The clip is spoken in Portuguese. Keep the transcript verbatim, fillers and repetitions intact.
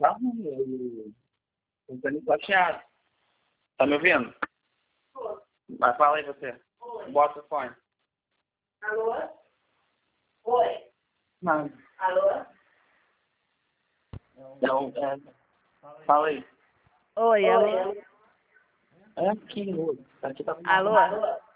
Tá, eu eu tô indo plateado. Tá me ouvindo? Mas fala aí você. Bota o fone. Alô? Oi. Não. Alô? Não, é... Fala aí. Oi, alô? É aqui, aqui tá... Alô?